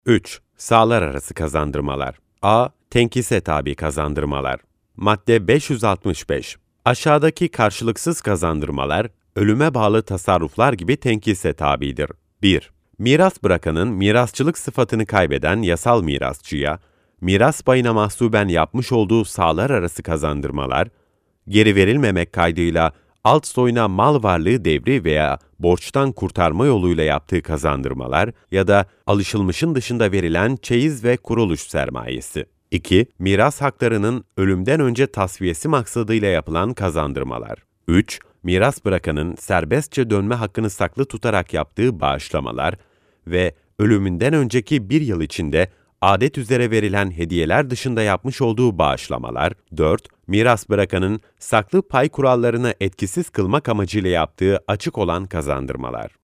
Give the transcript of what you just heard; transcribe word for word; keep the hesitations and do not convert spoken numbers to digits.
üç. Sağlar arası kazandırmalar. A. Tenkise tabi kazandırmalar. Madde beş yüz altmış beş. Aşağıdaki karşılıksız kazandırmalar, ölüme bağlı tasarruflar gibi tenkise tabidir. bir. Miras bırakanın mirasçılık sıfatını kaybeden yasal mirasçıya, miras payına mahsuben yapmış olduğu sağlar arası kazandırmalar, geri verilmemek kaydıyla alt soyuna mal varlığı devri veya borçtan kurtarma yoluyla yaptığı kazandırmalar ya da alışılmışın dışında verilen çeyiz ve kuruluş sermayesi. iki. Miras haklarının ölümden önce tasfiyesi maksadıyla yapılan kazandırmalar. üç. Miras bırakanın serbestçe dönme hakkını saklı tutarak yaptığı bağışlamalar ve ölümünden önceki bir yıl içinde adet üzere verilen hediyeler dışında yapmış olduğu bağışlamalar. dört. Miras bırakanın saklı pay kurallarını etkisiz kılmak amacıyla yaptığı açık olan kazandırmalar.